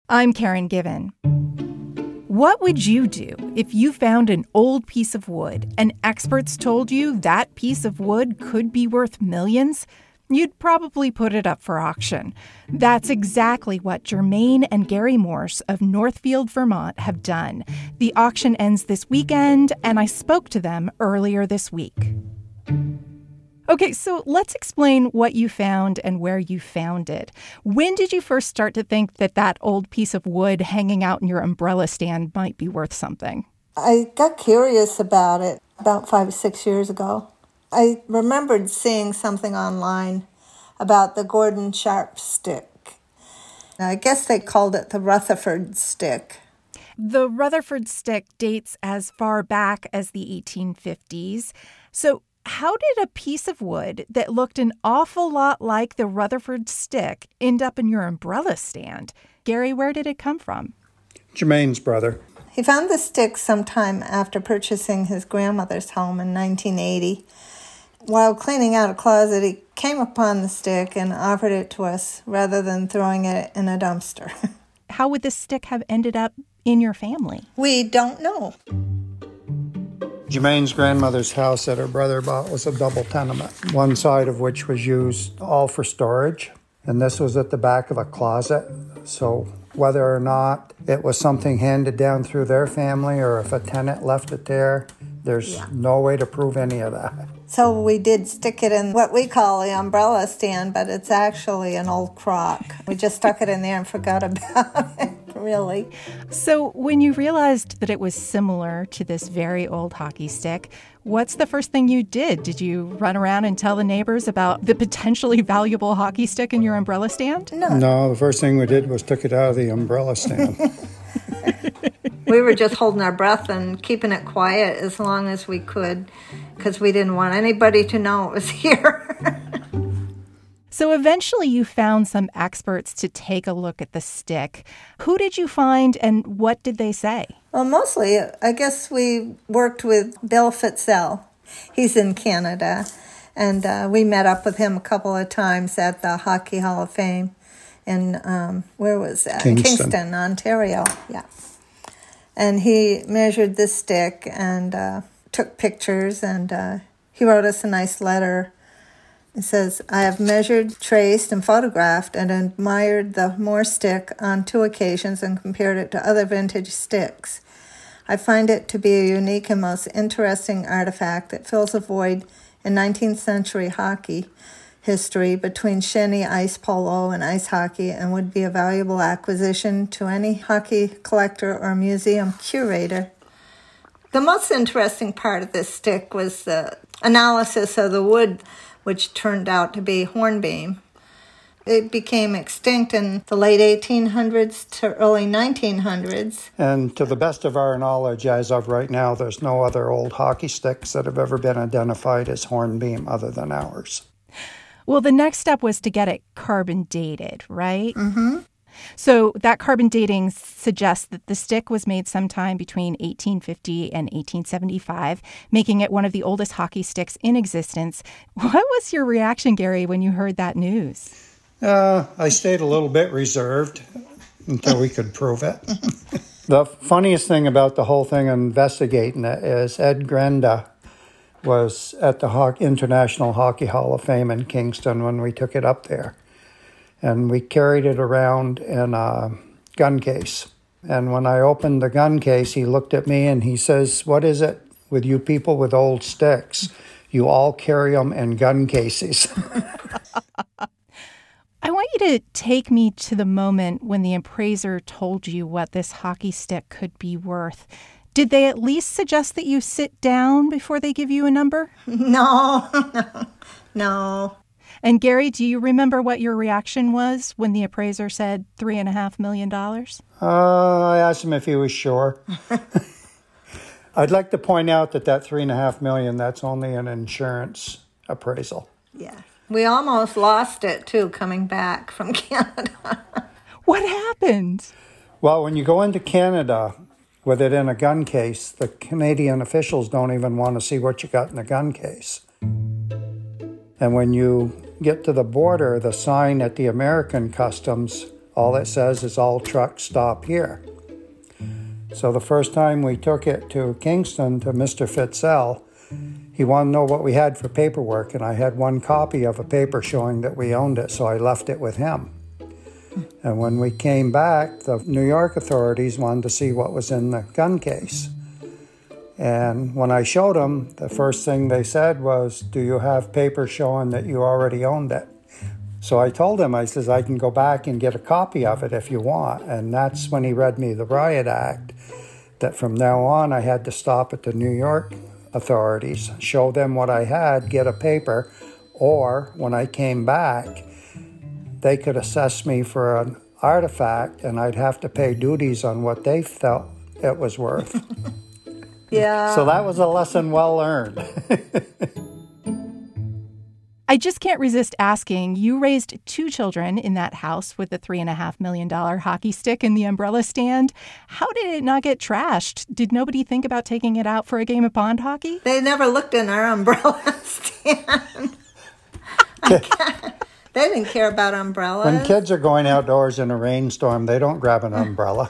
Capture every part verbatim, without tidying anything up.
I'm Karen Given. What would you do if you found an old piece of wood and experts told you that piece of wood could be worth millions? You'd probably put it up for auction. That's exactly what Jermaine and Gary Morse of Northfield, Vermont have done. The auction ends this weekend, and I spoke to them earlier this week. Okay, so let's explain what you found and where you found it. When did you first start to think that that old piece of wood hanging out in your umbrella stand might be worth something? I got curious about it about five or six years ago. I remembered seeing something online about the Gordon Sharp stick. I guess they called it the Rutherford stick. The Rutherford stick dates as far back as the eighteen fifties. So how did a piece of wood that looked an awful lot like the Rutherford stick end up in your umbrella stand? Gary, where did it come from? Jermaine's brother. He found the stick sometime after purchasing his grandmother's home in nineteen eighty. While cleaning out a closet, he came upon the stick and offered it to us rather than throwing it in a dumpster. How would this stick have ended up in your family? We don't know. Jermaine's grandmother's house that her brother bought was a double tenement, one side of which was used all for storage, and this was at the back of a closet. So whether or not it was something handed down through their family or if a tenant left it there, there's yeah. no way to prove any of that. So we did stick it in what we call the umbrella stand, but it's actually an old crock. We just stuck it in there and forgot about it, really. So when you realized that it was similar to this very old hockey stick, what's the first thing you did? Did you run around and tell the neighbors about the potentially valuable hockey stick in your umbrella stand? No. No, the first thing we did was took it out of the umbrella stand. We were just holding our breath and keeping it quiet as long as we could because we didn't want anybody to know it was here. So eventually you found some experts to take a look at the stick. Who did you find and what did they say? Well, mostly, I guess we worked with Bill Fitzell. He's in Canada, and uh, we met up with him a couple of times at the Hockey Hall of Fame in, um, where was that? Kingston. Kingston, Ontario, yeah. And he measured the stick and uh, took pictures, and uh, he wrote us a nice letter. It says, I have measured, traced, and photographed and admired the Morse stick on two occasions and compared it to other vintage sticks. I find it to be a unique and most interesting artifact that fills a void in nineteenth century hockey history between shinny, ice polo, and ice hockey, and would be a valuable acquisition to any hockey collector or museum curator. The most interesting part of this stick was the analysis of the wood, which turned out to be hornbeam. It became extinct in the late eighteen hundreds to early nineteen hundreds. And to the best of our knowledge, as of right now, there's no other old hockey sticks that have ever been identified as hornbeam other than ours. Well, the next step was to get it carbon dated, right? Mm-hmm. So that carbon dating suggests that the stick was made sometime between eighteen fifty and eighteen seventy-five, making it one of the oldest hockey sticks in existence. What was your reaction, Gary, when you heard that news? Uh, I stayed a little bit reserved until we could prove it. The funniest thing about the whole thing investigating it is Ed Grenda was at the Ho- International Hockey Hall of Fame in Kingston when we took it up there. And we carried it around in a gun case. And when I opened the gun case, he looked at me and he says, what is it with you people with old sticks? You all carry them in gun cases. I want you to take me to the moment when the appraiser told you what this hockey stick could be worth. Did they at least suggest that you sit down before they give you a number? No, no, no. And Gary, do you remember what your reaction was when the appraiser said three and a half million dollars? Uh, I asked him if he was sure. I'd like to point out that that three and a half million, that's only an insurance appraisal. Yeah. We almost lost it, too, coming back from Canada. What happened? Well, when you go into Canada with it in a gun case, the Canadian officials don't even want to see what you got in the gun case. And when you get to the border, the sign at the American customs All it says is all trucks stop here. So the first time we took it to Kingston to Mister Fitzell, he wanted to know what we had for paperwork, and I had one copy of a paper showing that we owned it, so I left it with him. And when we came back, the New York authorities wanted to see what was in the gun case. And when I showed them, the first thing they said was, do you have paper showing that you already owned it? So I told him, I says, I can go back and get a copy of it if you want. And that's when he read me the Riot Act, that from now on I had to stop at the New York authorities, show them what I had, get a paper, or when I came back, they could assess me for an artifact and I'd have to pay duties on what they felt it was worth. Yeah. So that was a lesson well learned. I just can't resist asking, you raised two children in that house with the three and a half million dollar hockey stick in the umbrella stand. How did it not get trashed? Did nobody think about taking it out for a game of pond hockey? They never looked in our umbrella stand. They didn't care about umbrellas. When kids are going outdoors in a rainstorm, they don't grab an umbrella.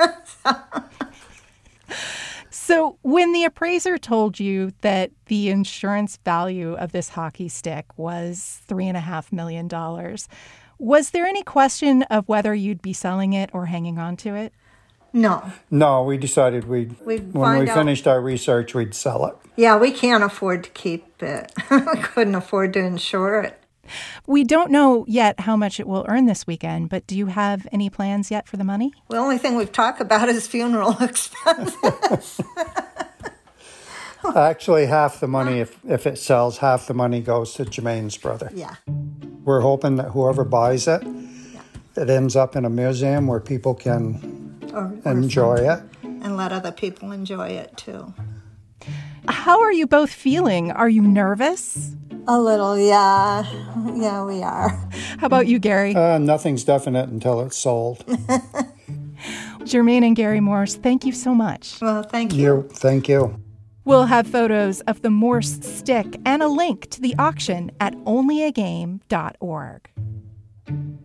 So when the appraiser told you that the insurance value of this hockey stick was three and a half million dollars, was there any question of whether you'd be selling it or hanging on to it? No. No, we decided we'd, We'd when we find finished our research, we'd sell it. Yeah, we can't afford to keep it. We couldn't afford to insure it. We don't know yet how much it will earn this weekend, but do you have any plans yet for the money? The only thing we've talked about is funeral expenses. Actually, half the money, if, if it sells, half the money goes to Jermaine's brother. Yeah. We're hoping that whoever buys it, yeah. it ends up in a museum where people can or, or enjoy it. And let other people enjoy it, too. How are you both feeling? Are you nervous? A little, yeah. Yeah, we are. How about you, Gary? Uh, nothing's definite until it's sold. Jermaine and Gary Morse, thank you so much. Well, thank you. you. Thank you. We'll have photos of the Morse stick and a link to the auction at only a game dot org.